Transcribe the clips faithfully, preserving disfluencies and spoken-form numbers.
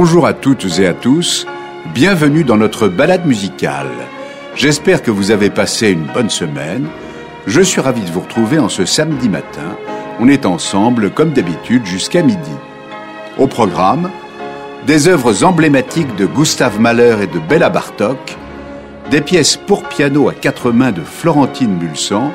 Bonjour à toutes et à tous, bienvenue dans notre balade musicale. J'espère que vous avez passé une bonne semaine. Je suis ravi de vous retrouver en ce samedi matin. On est ensemble, comme d'habitude, jusqu'à midi. Au programme, des œuvres emblématiques de Gustav Mahler et de Béla Bartók, des pièces pour piano à quatre mains de Florentine Mulsan,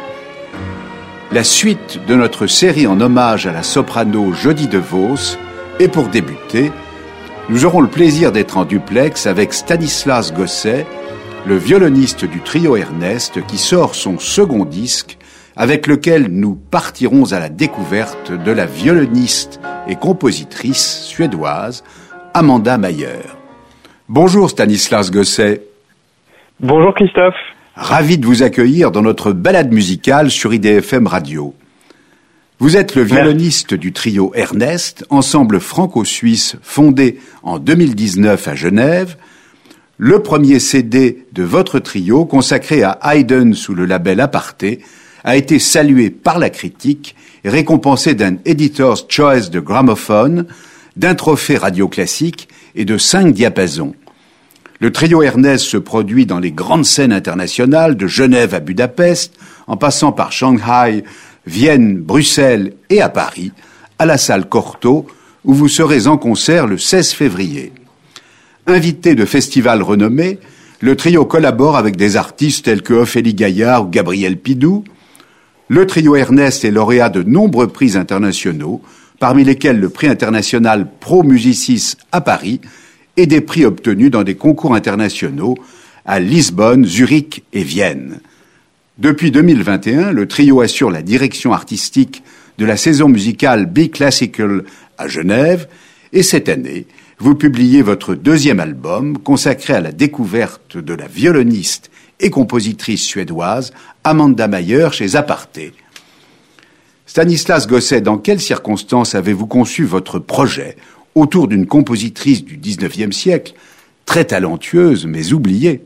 la suite de notre série en hommage à la soprano Jody DeVos, et pour débuter, nous aurons le plaisir d'être en duplex avec Stanislas Gosset, le violoniste du trio Ernest qui sort son second disque avec lequel nous partirons à la découverte de la violoniste et compositrice suédoise Amanda Mayer. Bonjour Stanislas Gosset. Bonjour Christophe. Ravi de vous accueillir dans notre balade musicale sur I D F M Radio. Vous êtes le violoniste du trio Ernest, ensemble franco-suisse fondé en deux mille dix-neuf à Genève. Le premier C D de votre trio, consacré à Haydn sous le label Aparté, a été salué par la critique et récompensé d'un Editor's Choice de gramophone, d'un trophée radio classique et de cinq diapasons. Le trio Ernest se produit dans les grandes scènes internationales, de Genève à Budapest, en passant par Shanghai, Vienne, Bruxelles et à Paris, à la salle Cortot, où vous serez en concert le seize février. Invité de festivals renommés, le trio collabore avec des artistes tels que Ophélie Gaillard ou Gabriel Pidou. Le trio Ernest est lauréat de nombreux prix internationaux, parmi lesquels le prix international Pro Musicis à Paris et des prix obtenus dans des concours internationaux à Lisbonne, Zurich et Vienne. Depuis deux mille vingt et un, le trio assure la direction artistique de la saison musicale Be Classical à Genève et cette année, vous publiez votre deuxième album consacré à la découverte de la violoniste et compositrice suédoise Amanda Mayer chez Aparté. Stanislas Gosset, dans quelles circonstances avez-vous conçu votre projet autour d'une compositrice du dix-neuvième siècle, très talentueuse mais oubliée?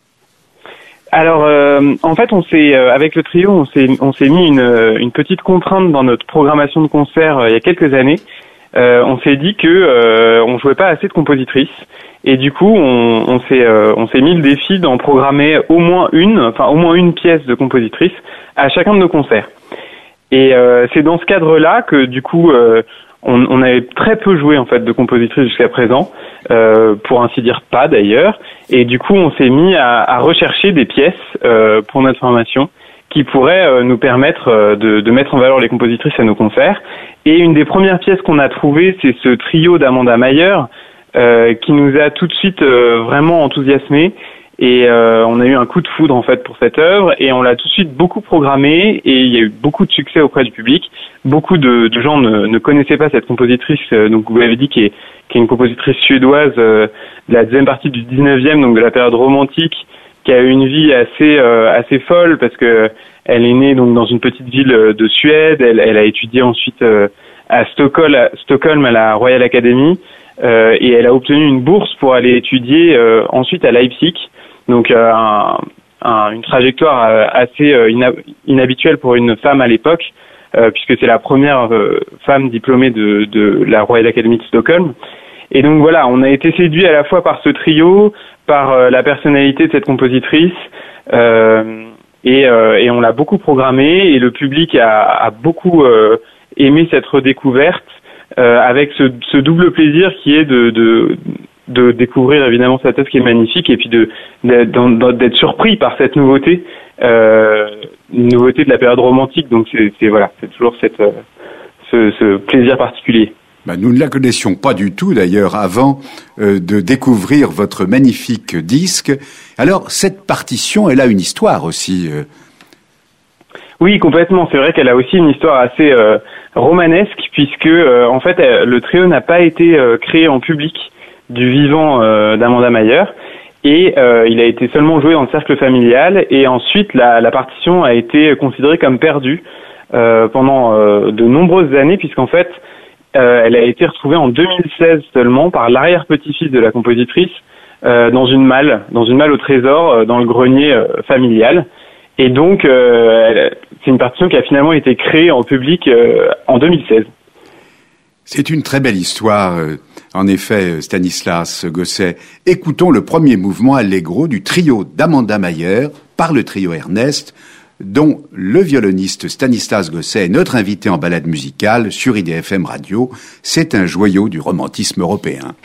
Alors, euh, en fait, on s'est euh, avec le trio, on s'est on s'est mis une une petite contrainte dans notre programmation de concert euh, il y a quelques années. Euh, on s'est dit que euh, on jouait pas assez de compositrices et du coup, on, on s'est euh, on s'est mis le défi d'en programmer au moins une, enfin au moins une pièce de compositrice à chacun de nos concerts. Et euh, c'est dans ce cadre-là que du coup, euh, on, on avait très peu joué en fait de compositrices jusqu'à présent, euh, pour ainsi dire pas d'ailleurs. Et du coup, on s'est mis à, à rechercher des pièces euh, pour notre formation qui pourraient euh, nous permettre euh, de, de mettre en valeur les compositrices à nos concerts. Et une des premières pièces qu'on a trouvées, c'est ce trio d'Amanda Mayer euh, qui nous a tout de suite euh, vraiment enthousiasmés. Et euh, on a eu un coup de foudre en fait pour cette œuvre et on l'a tout de suite beaucoup programmée et il y a eu beaucoup de succès auprès du public. Beaucoup de, de gens ne, ne connaissaient pas cette compositrice, euh, donc vous l'avez dit, qui est, qui est une compositrice suédoise euh, de la deuxième partie du dix-neuvième, donc de la période romantique, qui a eu une vie assez euh, assez folle parce que elle est née donc dans une petite ville de Suède. Elle, elle a étudié ensuite euh, à Stockholm, à Stockholm à la Royal Academy euh, et elle a obtenu une bourse pour aller étudier euh, ensuite à Leipzig. Donc euh, un, un, une trajectoire euh, assez euh, ina- inhabituelle pour une femme à l'époque, euh, puisque c'est la première euh, femme diplômée de, de la Royal Academy de Stockholm. Et donc voilà, on a été séduit à la fois par ce trio, par euh, la personnalité de cette compositrice, euh, et, euh, et on l'a beaucoup programmé, et le public a, a beaucoup euh, aimé cette redécouverte, euh, avec ce, ce double plaisir qui est de... de de découvrir évidemment cette œuvre qui est magnifique et puis de, de d'être surpris par cette nouveauté, euh, une nouveauté de la période romantique. Donc c'est, c'est voilà, c'est toujours cette euh, ce, ce plaisir particulier. Ben, nous ne la connaissions pas du tout d'ailleurs avant euh, de découvrir votre magnifique disque. Alors cette partition, elle a une histoire aussi. Euh... Oui, complètement. C'est vrai qu'elle a aussi une histoire assez euh, romanesque puisque euh, en fait le trio n'a pas été euh, créé en public du vivant euh, d'Amanda Mayer et euh, il a été seulement joué dans le cercle familial et ensuite la, la partition a été considérée comme perdue euh, pendant euh, de nombreuses années puisqu'en fait euh, elle a été retrouvée en deux mille seize seulement par l'arrière-petit-fils de la compositrice euh, dans une malle, dans une malle au trésor euh, dans le grenier euh, familial et donc euh, elle, c'est une partition qui a finalement été créée en public euh, en deux mille seize. C'est une très belle histoire. En effet, Stanislas Gosset, écoutons le premier mouvement allegro du trio d'Amanda Mayer par le trio Ernest, dont le violoniste Stanislas Gosset est notre invité en balade musicale sur I D F M Radio. C'est un joyau du romantisme européen.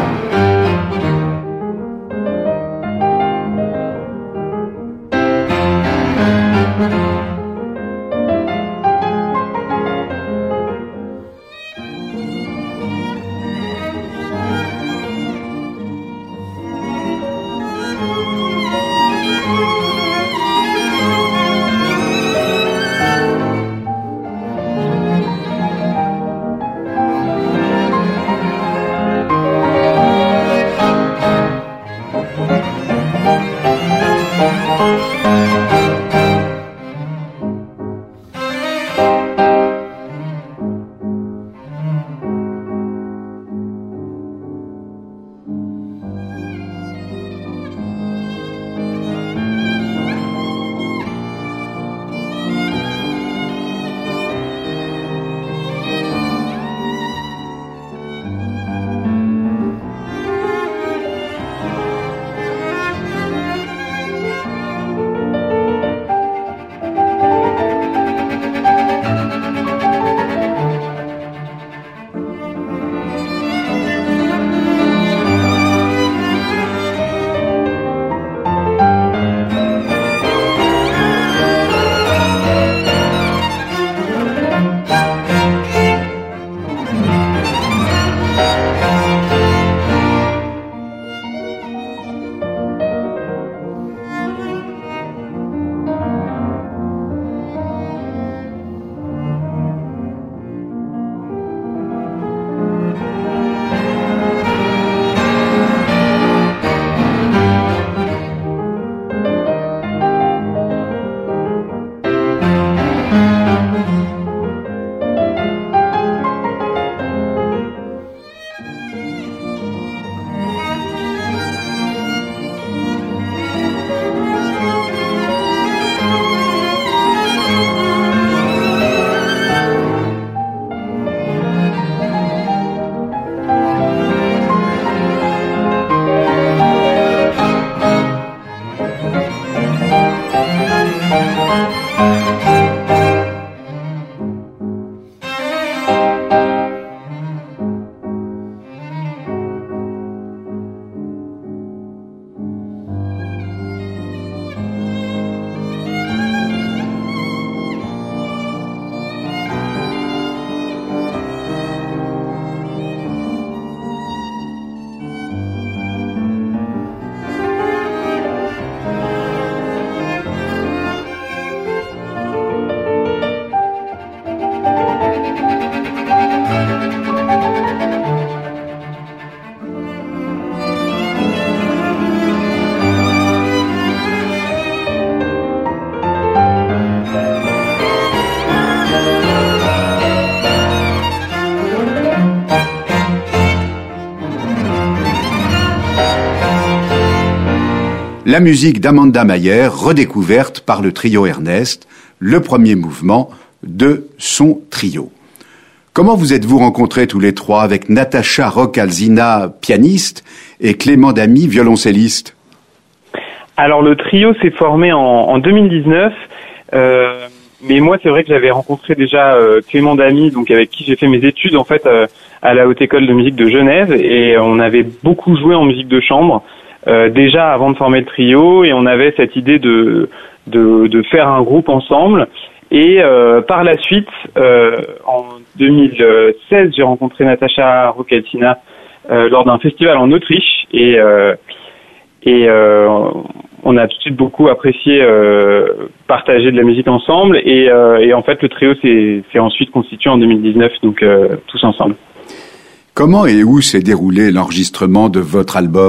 La musique d'Amanda Mayer, redécouverte par le trio Ernest, le premier mouvement de son trio. Comment vous êtes-vous rencontrés tous les trois avec Natacha Rock-Alzina, pianiste, et Clément Damy, violoncelliste? Alors le trio s'est formé en, en deux mille dix-neuf, euh, mais moi c'est vrai que j'avais rencontré déjà euh, Clément Damy, donc avec qui j'ai fait mes études en fait euh, à la Haute École de musique de Genève, et on avait beaucoup joué en musique de chambre. Euh, déjà avant de former le trio, et on avait cette idée de de, de faire un groupe ensemble. Et euh, par la suite, euh, en deux mille seize, j'ai rencontré Natacha Rock-Alzina euh, lors d'un festival en Autriche, et euh, et euh, on a tout de suite beaucoup apprécié euh, partager de la musique ensemble. Et, euh, et en fait, le trio s'est, s'est ensuite constitué en deux mille dix-neuf, donc euh, tous ensemble. Comment et où s'est déroulé l'enregistrement de votre album ?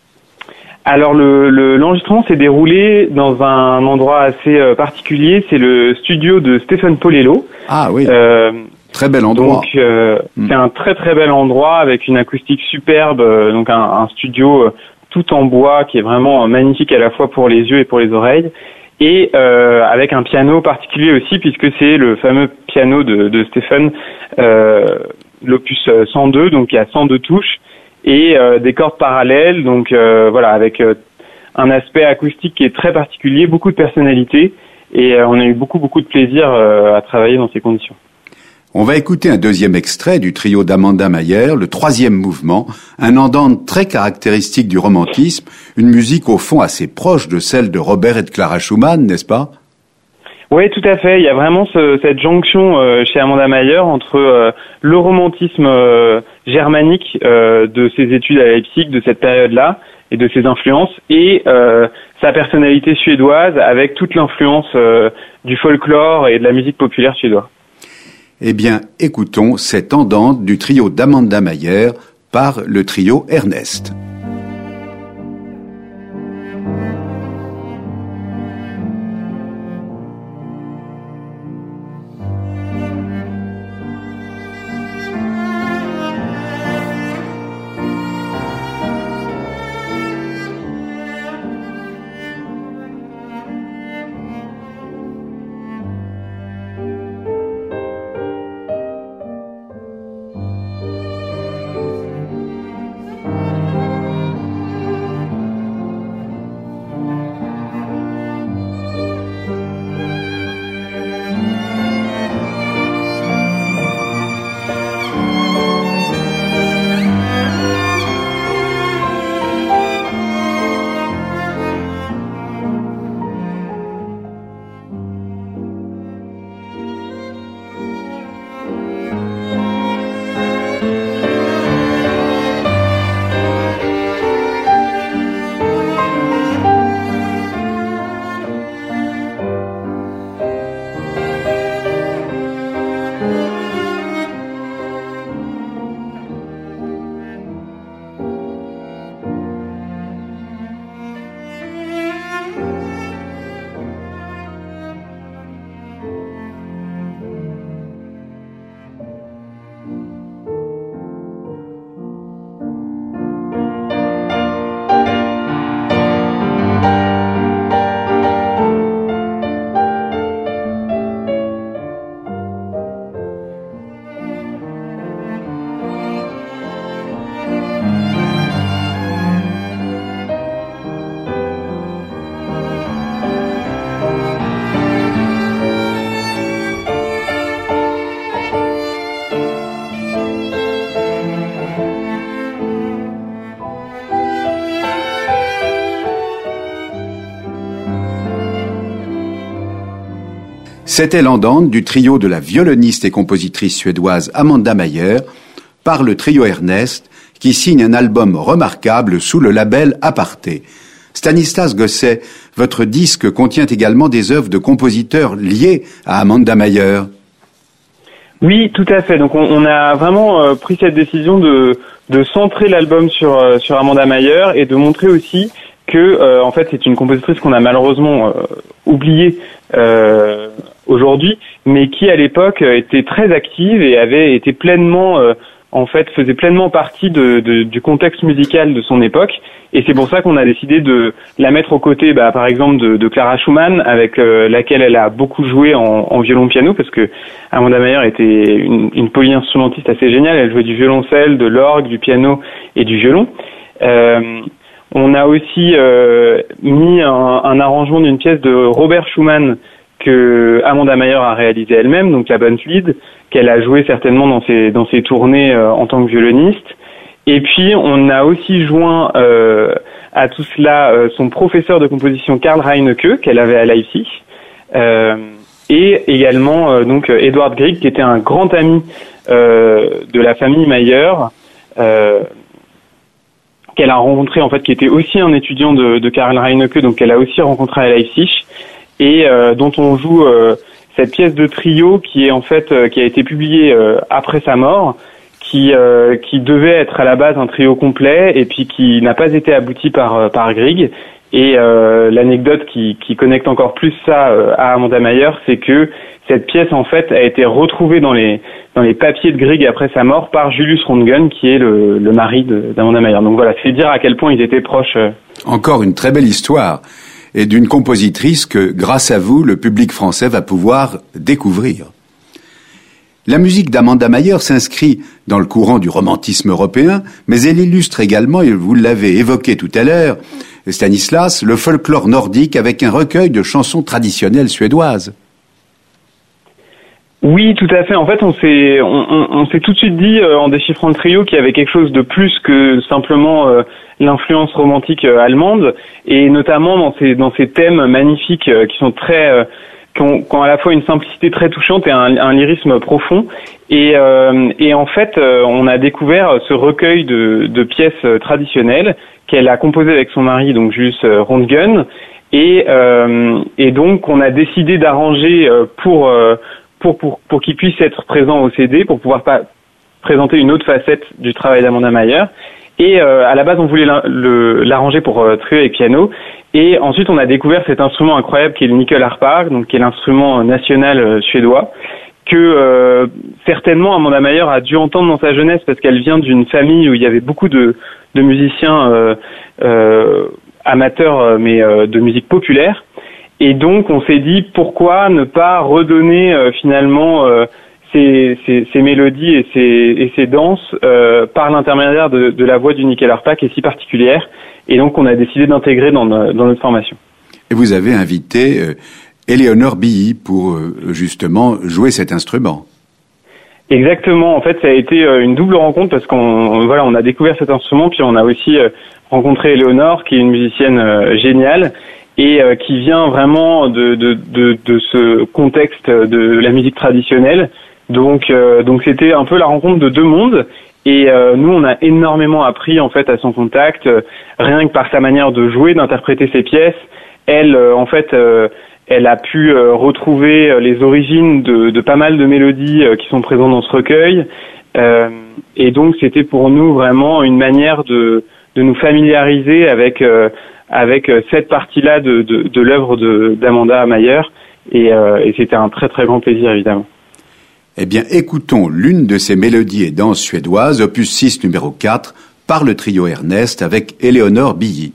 Alors le, le l'enregistrement s'est déroulé dans un endroit assez euh, particulier, c'est le studio de Stéphane Polello. Ah oui. Euh, très bel endroit. Donc euh, mm. c'est un très très bel endroit avec une acoustique superbe, euh, donc un, un studio euh, tout en bois qui est vraiment euh, magnifique à la fois pour les yeux et pour les oreilles, et euh, avec un piano particulier aussi puisque c'est le fameux piano de, de Stéphane. Euh, l'opus cent deux, donc il y a cent deux touches et euh, des cordes parallèles, donc euh, voilà, avec euh, un aspect acoustique qui est très particulier, beaucoup de personnalité, et euh, on a eu beaucoup beaucoup de plaisir euh, à travailler dans ces conditions. On va écouter un deuxième extrait du trio d'Amanda Mayer, le troisième mouvement, un andante très caractéristique du romantisme, une musique au fond assez proche de celle de Robert et de Clara Schumann, n'est-ce pas? Oui, tout à fait. Il y a vraiment ce, cette jonction euh, chez Amanda Mayer entre euh, le romantisme euh, germanique euh, de ses études à Leipzig, de cette période-là, et de ses influences, et euh, sa personnalité suédoise avec toute l'influence euh, du folklore et de la musique populaire suédoise. Eh bien, écoutons cette andante du trio d'Amanda Mayer par le trio Ernest. C'était l'andante du trio de la violoniste et compositrice suédoise Amanda Mayer par le trio Ernest, qui signe un album remarquable sous le label Aparté. Stanislas Gosset, votre disque contient également des œuvres de compositeurs liés à Amanda Mayer. Oui, tout à fait. Donc on, on a vraiment euh, pris cette décision de, de centrer l'album sur, euh, sur Amanda Mayer et de montrer aussi que euh, en fait c'est une compositrice qu'on a malheureusement euh, oubliée euh, aujourd'hui, mais qui à l'époque était très active et avait été pleinement euh, en fait faisait pleinement partie de, de, du contexte musical de son époque, et c'est pour ça qu'on a décidé de la mettre aux côtés, bah, par exemple de, de Clara Schumann, avec euh, laquelle elle a beaucoup joué en, en violon-piano, parce que Amanda Mayer était une, une polyinstrumentiste assez géniale. Elle jouait du violoncelle, de l'orgue, du piano et du violon. Euh, on a aussi euh, mis un, un arrangement d'une pièce de Robert Schumann que Amanda Mayer a réalisé elle-même, donc la Bundslied, qu'elle a joué certainement dans ses dans ses tournées euh, en tant que violoniste. Et puis on a aussi joint euh, à tout cela euh, son professeur de composition Karl Reinecke, qu'elle avait à Leipzig, euh, et également euh, donc Edward Grieg, qui était un grand ami euh, de la famille Mayer, euh, qu'elle a rencontré en fait, qui était aussi un étudiant de, de Karl Reinecke, donc qu'elle a aussi rencontré à Leipzig, et euh, dont on joue euh, cette pièce de trio qui est en fait euh, qui a été publiée euh, après sa mort, qui euh, qui devait être à la base un trio complet et puis qui n'a pas été abouti par par Grieg. Et euh, l'anecdote qui qui connecte encore plus ça euh, à Amanda Mayer, c'est que cette pièce en fait a été retrouvée dans les dans les papiers de Grieg après sa mort par Julius Röntgen, qui est le le mari de, d'Amanda Mayer. Donc voilà, c'est dire à quel point ils étaient proches. Euh. Encore une très belle histoire, et d'une compositrice que, grâce à vous, le public français va pouvoir découvrir. La musique d'Amanda Mayer s'inscrit dans le courant du romantisme européen, mais elle illustre également, et vous l'avez évoqué tout à l'heure, Stanislas, le folklore nordique avec un recueil de chansons traditionnelles suédoises. Oui, tout à fait. En fait, on s'est on, on, on s'est tout de suite dit euh, en déchiffrant le trio qu'il y avait quelque chose de plus que simplement euh, l'influence romantique euh, allemande, et notamment dans ces dans ces thèmes magnifiques euh, qui sont très euh, qui, ont, qui ont à la fois une simplicité très touchante et un, un lyrisme profond. Et euh, et en fait, euh, on a découvert ce recueil de de pièces euh, traditionnelles qu'elle a composé avec son mari, donc Julius Rondgen, et euh, et donc on a décidé d'arranger euh, pour euh, pour pour pour qu'il puisse être présent au C D, pour pouvoir pas présenter une autre facette du travail d'Amanda Mayer. Et euh, à la base, on voulait l'arranger pour euh, trio et piano. Et ensuite, on a découvert cet instrument incroyable qui est le nyckelharpa, donc qui est l'instrument national euh, suédois, que euh, certainement Amanda Mayer a dû entendre dans sa jeunesse parce qu'elle vient d'une famille où il y avait beaucoup de de musiciens euh, euh, amateurs, mais euh, de musique populaire. Et donc, on s'est dit, pourquoi ne pas redonner euh, finalement euh, ces, ces, ces mélodies et ces, et ces danses euh, par l'intermédiaire de, de la voix du nyckelharpa qui est si particulière. Et donc, on a décidé d'intégrer dans, dans notre formation. Et vous avez invité euh, Eleonore Billy pour euh, justement jouer cet instrument. Exactement. En fait, ça a été euh, une double rencontre parce qu'on voilà, on a découvert cet instrument, puis on a aussi euh, rencontré Eleonore, qui est une musicienne euh, géniale, et euh, qui vient vraiment de, de, de, de ce contexte de la musique traditionnelle. Donc, euh, donc c'était un peu la rencontre de deux mondes. Et euh, nous, on a énormément appris en fait à son contact, euh, rien que par sa manière de jouer, d'interpréter ses pièces. Elle, euh, en fait, euh, elle a pu euh, retrouver euh, les origines de, de pas mal de mélodies euh, qui sont présentes dans ce recueil. Euh, et donc, c'était pour nous vraiment une manière de, de nous familiariser avec euh, avec cette partie-là de, de, de l'œuvre de, d'Amanda Mayer, et, euh, et c'était un très très grand plaisir évidemment. Eh bien, écoutons l'une de ces mélodies et danses suédoises, opus six numéro quatre, par le trio Ernest avec Eleonore Billy.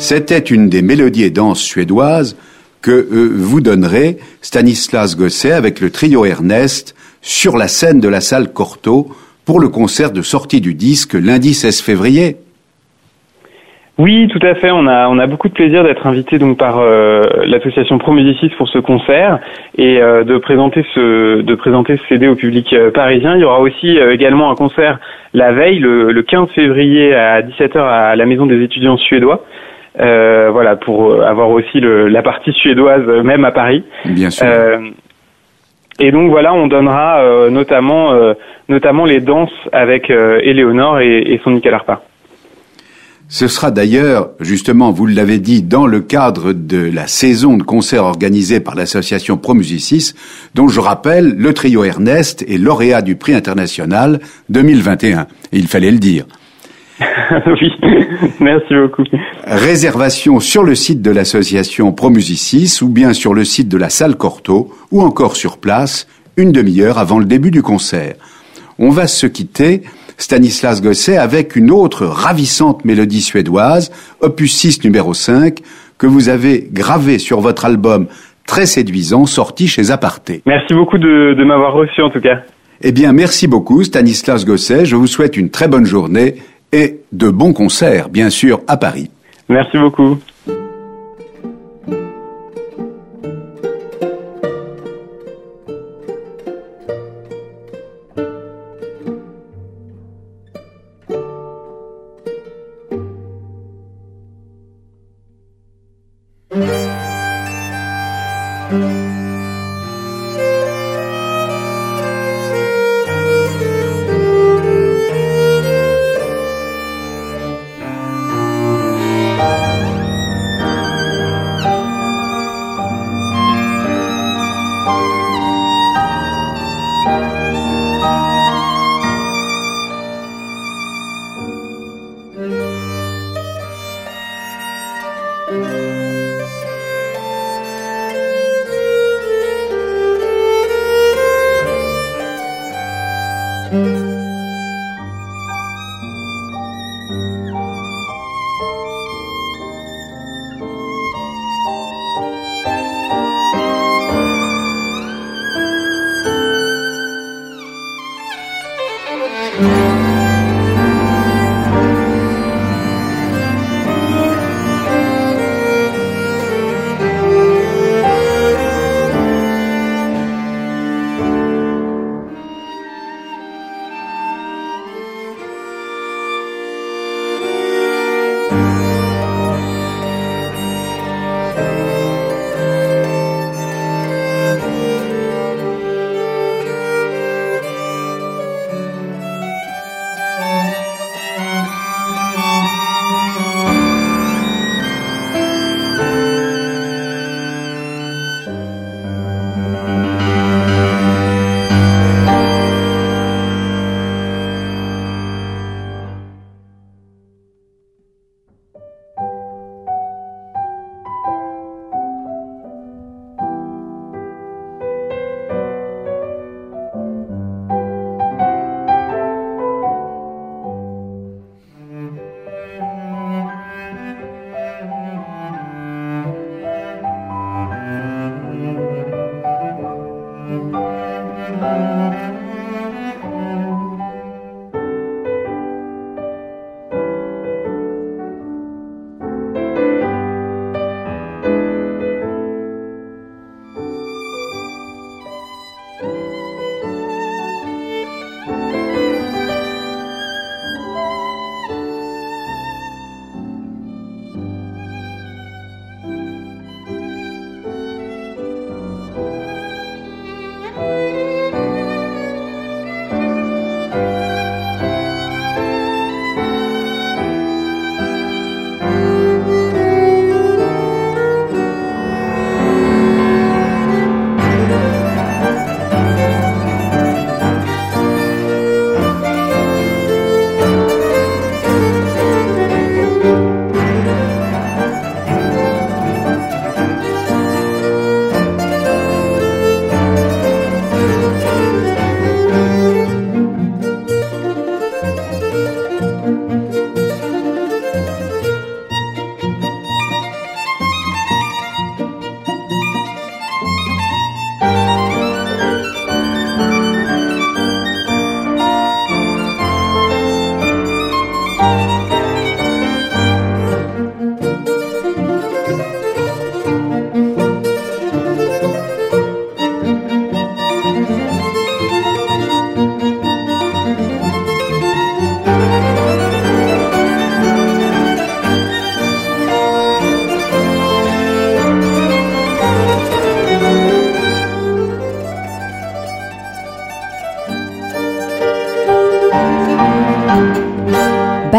C'était une des mélodies et danses suédoises que euh, vous donnerez, Stanislas Gosset, avec le trio Ernest, sur la scène de la salle Cortot, pour le concert de sortie du disque lundi seize février. Oui, tout à fait. On a on a beaucoup de plaisir d'être invité donc par euh, l'association Promusicis pour ce concert et euh, de présenter ce de présenter ce C D au public euh, parisien. Il y aura aussi euh, également un concert la veille, le, le quinze février à dix-sept heures à la Maison des étudiants suédois. Euh, voilà, pour avoir aussi le, la partie suédoise euh, même à Paris. Bien sûr. Euh, et donc voilà, on donnera euh, notamment euh, notamment les danses avec euh, Éléonore et, et son nickel harpa. Ce sera d'ailleurs, justement, vous l'avez dit, dans le cadre de la saison de concerts organisée par l'association Promusicis, dont je rappelle, le trio Ernest est lauréat du prix international deux mille vingt et un. Et il fallait le dire. Oui, merci beaucoup. Réservation sur le site de l'association Promusicis ou bien sur le site de la salle Cortot ou encore sur place, une demi-heure avant le début du concert. On va se quitter, Stanislas Gosset, avec une autre ravissante mélodie suédoise, opus six numéro cinq, que vous avez gravé sur votre album très séduisant, sorti chez Aparté. Merci beaucoup de, de m'avoir reçu en tout cas. Eh bien, merci beaucoup Stanislas Gosset, je vous souhaite une très bonne journée et de bons concerts, bien sûr, à Paris. Merci beaucoup.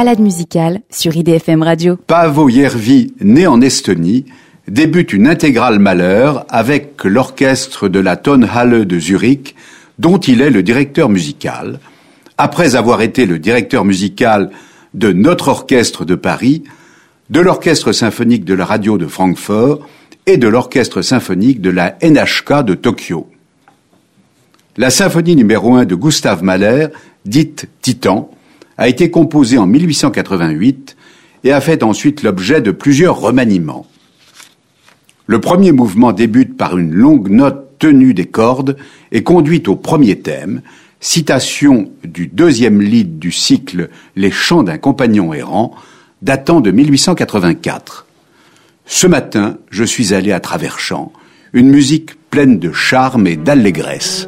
balade musicale sur I D F M Radio. Paavo Järvi, né en Estonie, débute une intégrale Mahler avec l'orchestre de la Tonhalle de Zurich, dont il est le directeur musical, après avoir été le directeur musical de notre orchestre de Paris, de l'orchestre symphonique de la radio de Francfort et de l'orchestre symphonique de la N H K de Tokyo. La symphonie numéro un de Gustav Mahler, dite Titan, a été composée en mille huit cent quatre-vingt-huit et a fait ensuite l'objet de plusieurs remaniements. Le premier mouvement débute par une longue note tenue des cordes et conduite au premier thème, citation du deuxième lied du cycle Les chants d'un compagnon errant, datant de mille huit cent quatre-vingt-quatre. Ce matin, je suis allé à travers champs, une musique pleine de charme et d'allégresse.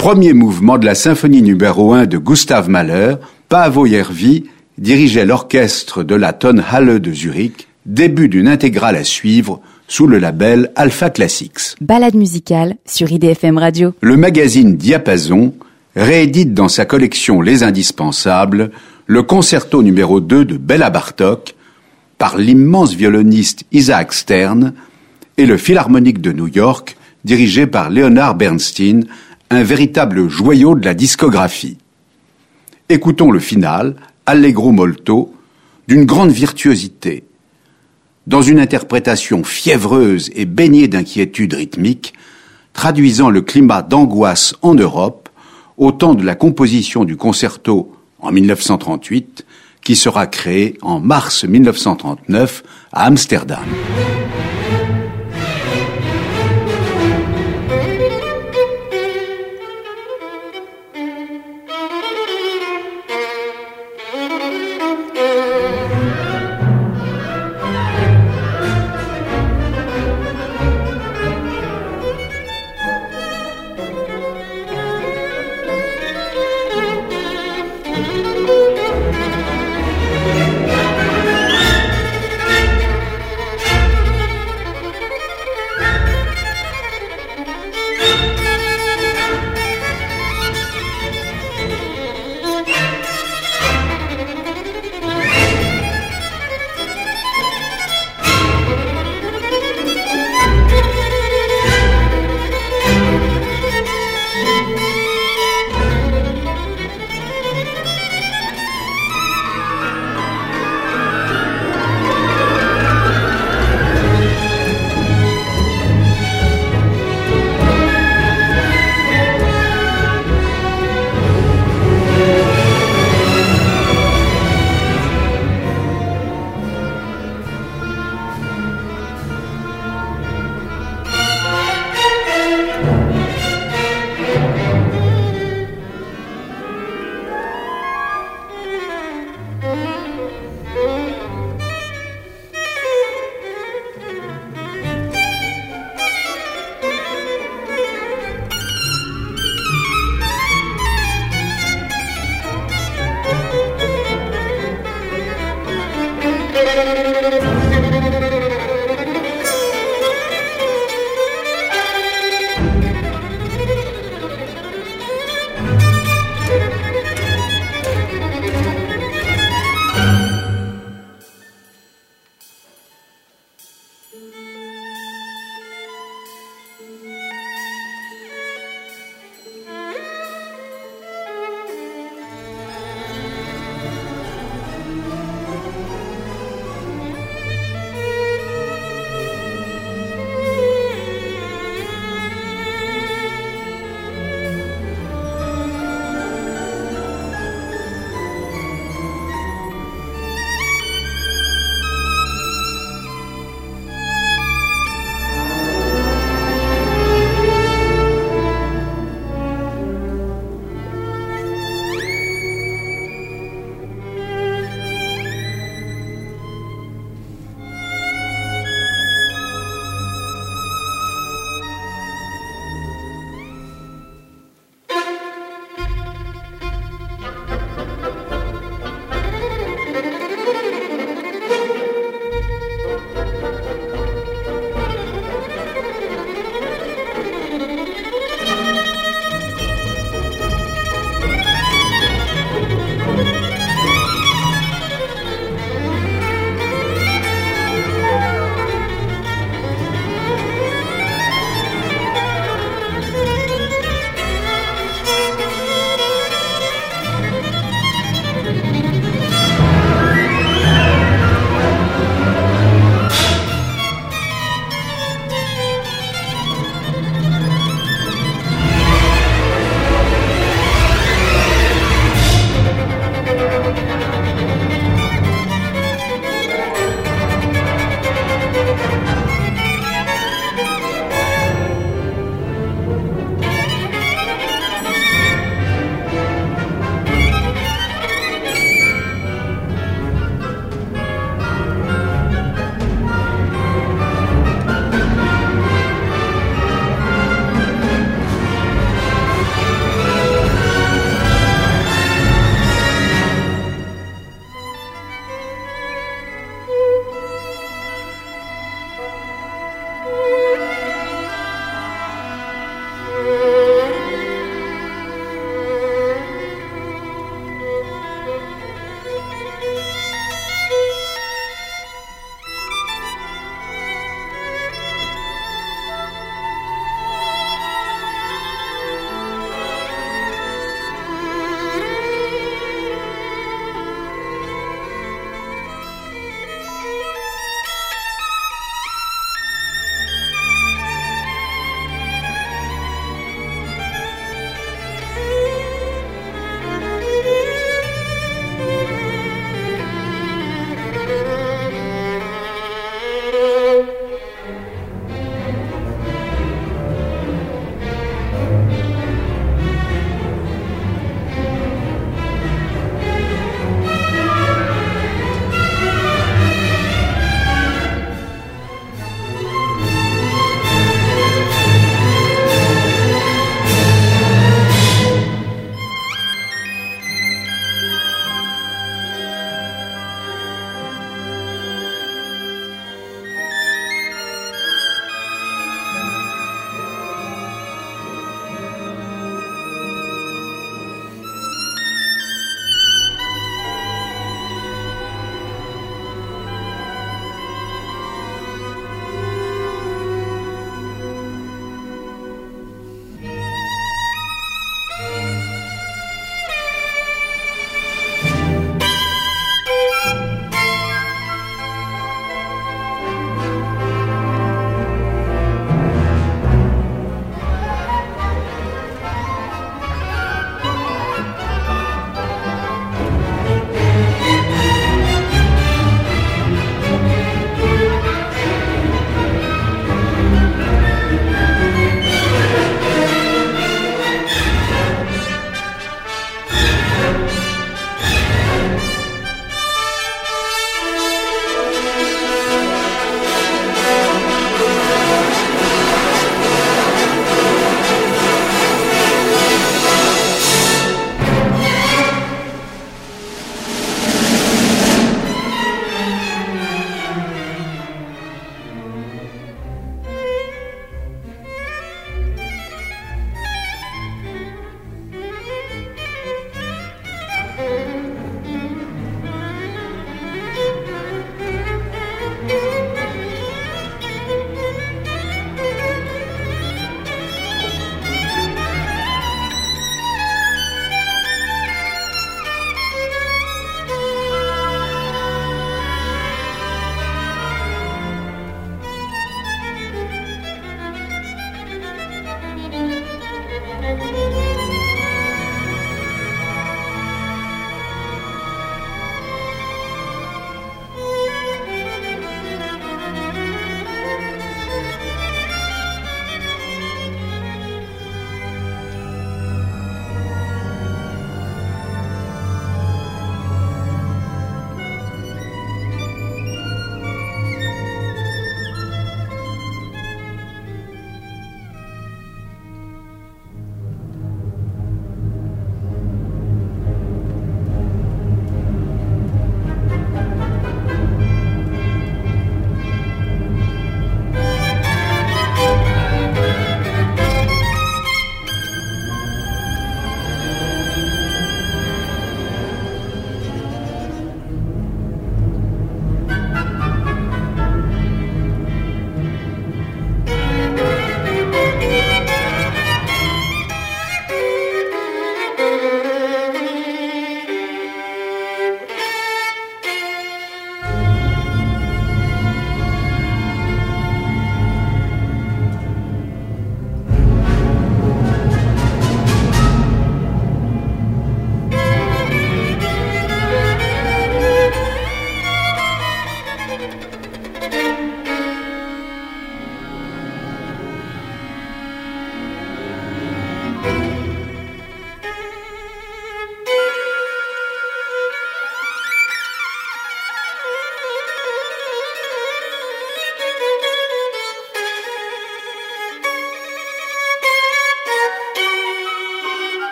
premier mouvement de la symphonie numéro un de Gustav Mahler, Paavo Järvi dirigeait l'orchestre de la Tonhalle de Zurich, début d'une intégrale à suivre sous le label Alpha Classics. Balade musicale sur I D F M Radio. Le magazine Diapason réédite dans sa collection Les Indispensables le concerto numéro deux de Béla Bartók par l'immense violoniste Isaac Stern et le Philharmonique de New York dirigé par Leonard Bernstein, un véritable joyau de la discographie. Écoutons le final, Allegro molto, d'une grande virtuosité. Dans une interprétation fiévreuse et baignée d'inquiétude rythmique, traduisant le climat d'angoisse en Europe au temps de la composition du concerto en mille neuf cent trente-huit, qui sera créé en mars mille neuf cent trente-neuf à Amsterdam.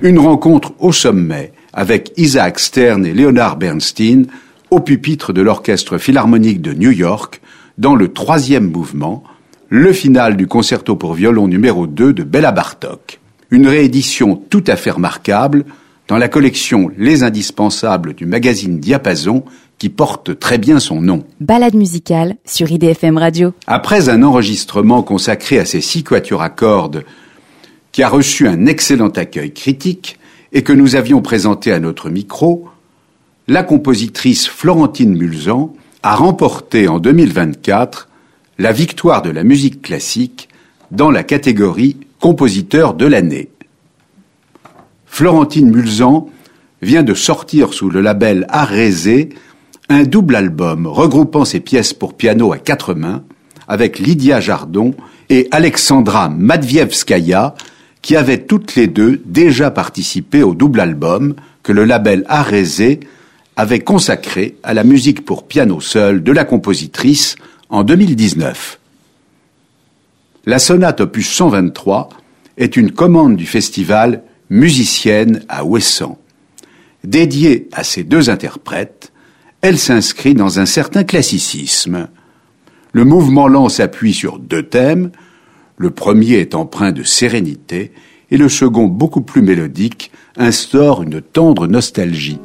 Une rencontre au sommet avec Isaac Stern et Leonard Bernstein au pupitre de l'Orchestre Philharmonique de New York dans le troisième mouvement, le final du concerto pour violon numéro deux de Béla Bartók. Une réédition tout à fait remarquable dans la collection Les Indispensables du magazine Diapason qui porte très bien son nom. Balade musicale sur I D F M Radio. Après un enregistrement consacré à ces six quatuors à cordes qui a reçu un excellent accueil critique et que nous avions présenté à notre micro, la compositrice Florentine Mulzan a remporté en deux mille vingt-quatre la victoire de la musique classique dans la catégorie compositeur de l'année. Florentine Mulzan vient de sortir sous le label Arrésé un double album regroupant ses pièces pour piano à quatre mains avec Lydia Jardon et Alexandra Madvievskaya qui avaient toutes les deux déjà participé au double album que le label Arrésé avait consacré à la musique pour piano seul de la compositrice en deux mille dix-neuf. La sonate opus cent vingt-trois est une commande du festival Musicienne à Ouessant. Dédiée à ces deux interprètes, elle s'inscrit dans un certain classicisme. Le mouvement lent s'appuie sur deux thèmes, le premier est empreint de sérénité et le second, beaucoup plus mélodique, instaure une tendre nostalgie.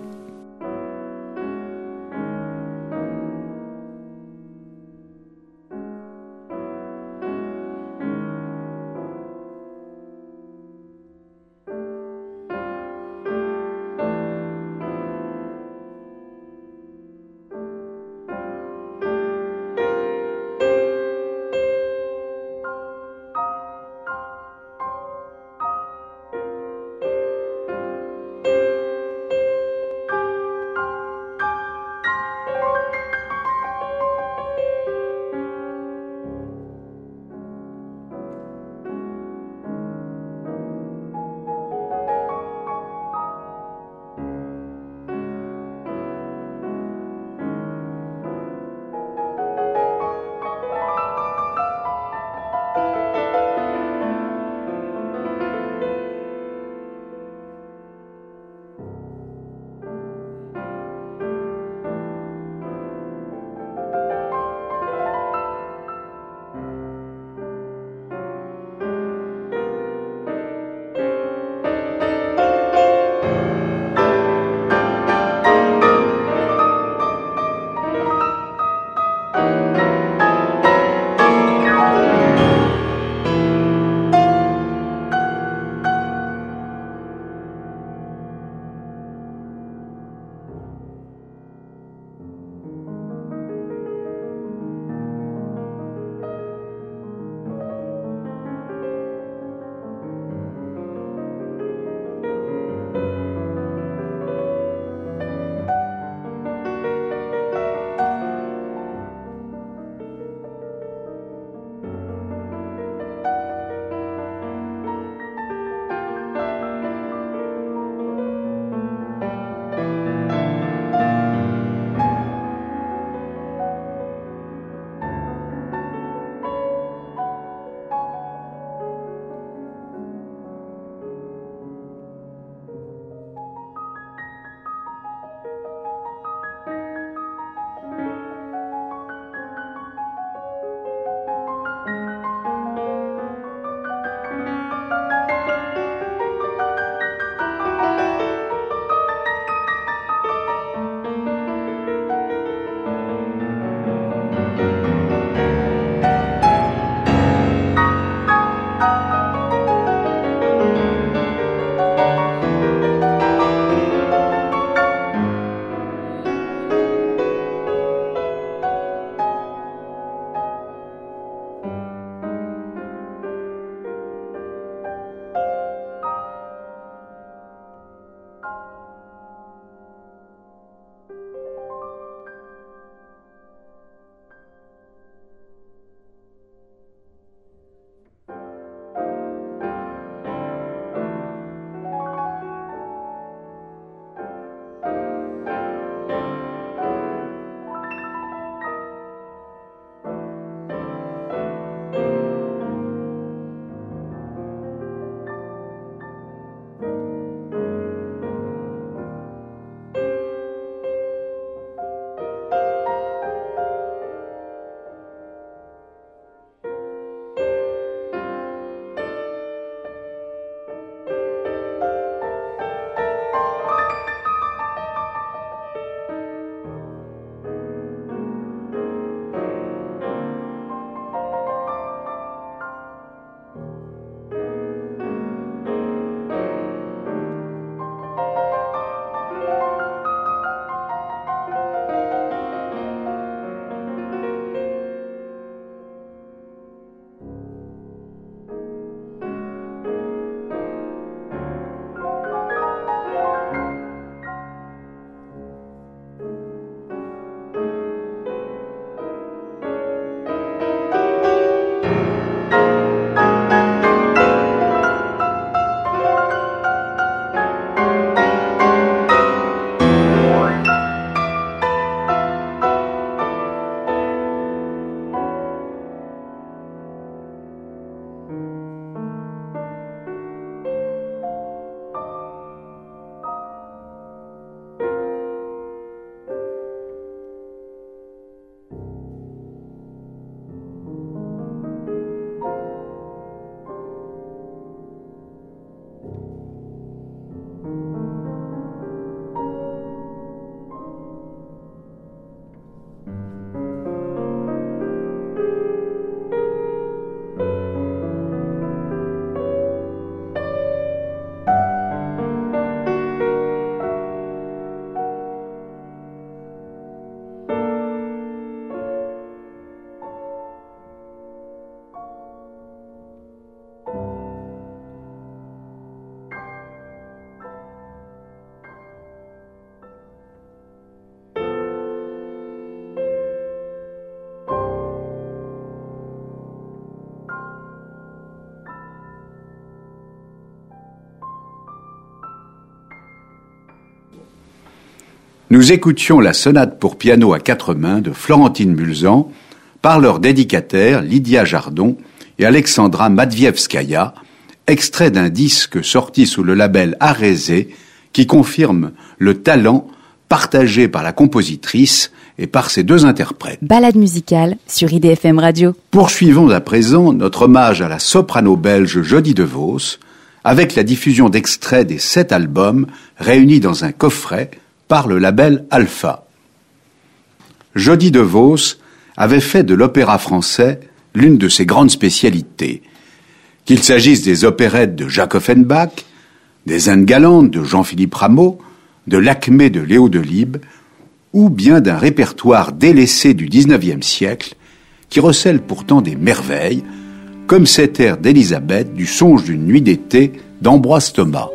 nous écoutions la sonate pour piano à quatre mains de Florentine Mulzan par leurs dédicataires Lydia Jardon et Alexandra Matvievskaya, extrait d'un disque sorti sous le label Arezé qui confirme le talent partagé par la compositrice et par ses deux interprètes. Balade musicale sur I D F M Radio. Poursuivons à présent notre hommage à la soprano belge Jody DeVos avec la diffusion d'extraits des sept albums réunis dans un coffret par le label Alpha. Jody DeVos avait fait de l'opéra français l'une de ses grandes spécialités. Qu'il s'agisse des opérettes de Jacques Offenbach, des Indes galantes de Jean-Philippe Rameau, de l'Acmé de Léo Delibes, ou bien d'un répertoire délaissé du dix-neuvième siècle, qui recèle pourtant des merveilles, comme cet air d'Élisabeth du Songe d'une nuit d'été d'Ambroise Thomas.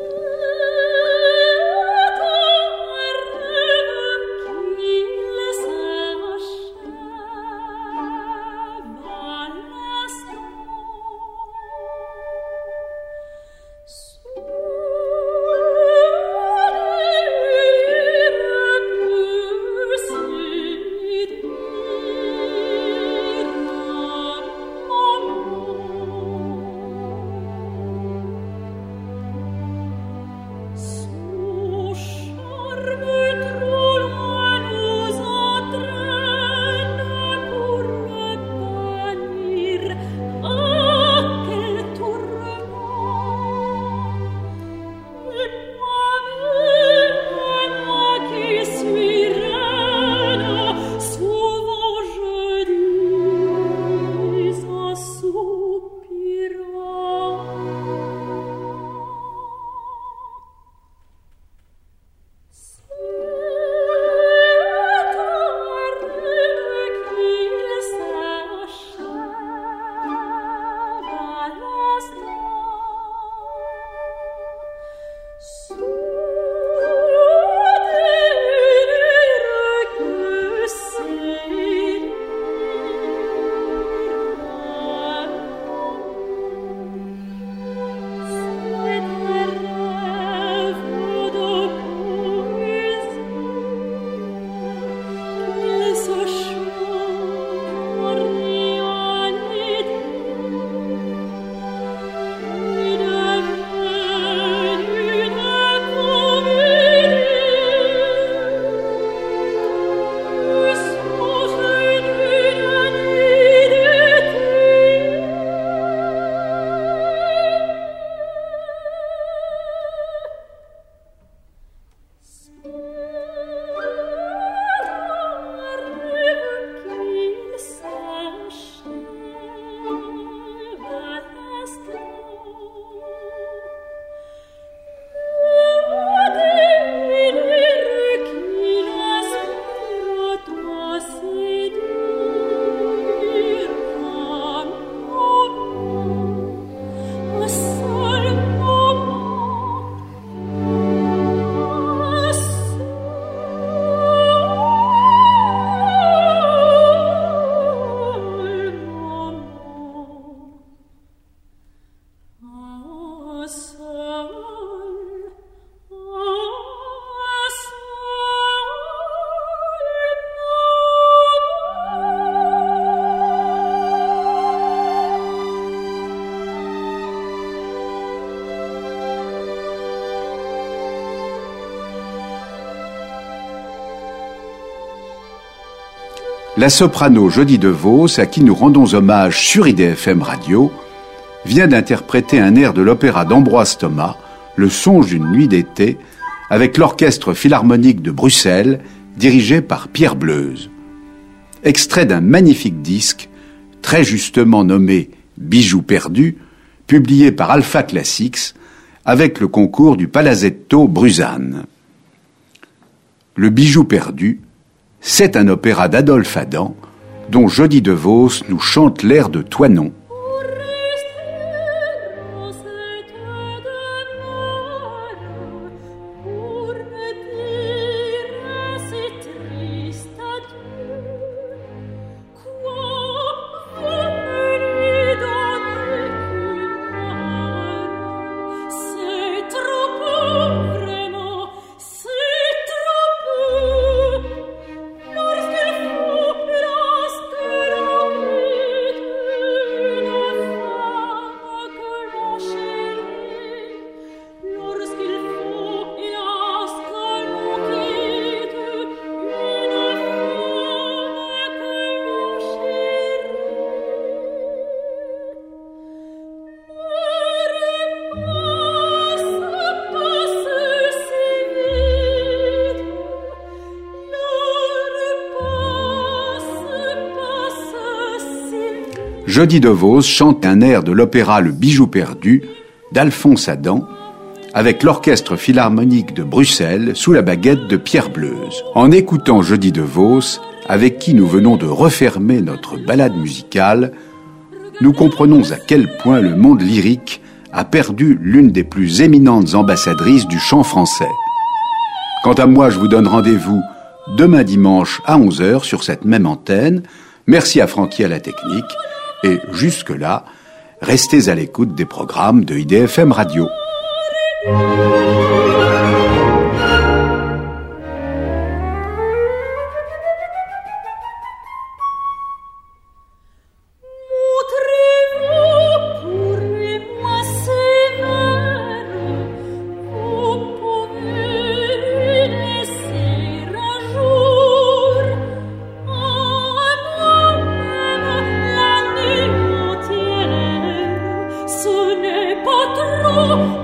La soprano Jody DeVos, à qui nous rendons hommage sur I D F M Radio, vient d'interpréter un air de l'opéra d'Ambroise Thomas, Le Songe d'une nuit d'été, avec l'Orchestre Philharmonique de Bruxelles, dirigé par Pierre Bleuze. Extrait d'un magnifique disque, très justement nommé Bijoux perdus, publié par Alpha Classics, avec le concours du Palazzetto Bruzane. Le Bijou perdu, c'est un opéra d'Adolphe Adam, dont Jody DeVos nous chante l'air de Toinon. Vraiment, c'est trop peu. Jody DeVos chante un air de l'opéra Le Bijou perdu d'Alphonse Adam avec l'Orchestre Philharmonique de Bruxelles sous la baguette de Pierre Bleuze. En écoutant Jody DeVos, avec qui nous venons de refermer notre balade musicale, nous comprenons à quel point le monde lyrique a perdu l'une des plus éminentes ambassadrices du chant français. Quant à moi, je vous donne rendez-vous demain dimanche à onze heures sur cette même antenne. Merci à Francky à la technique. Et jusque-là, restez à l'écoute des programmes de I D F M Radio. Ce n'est pas trop.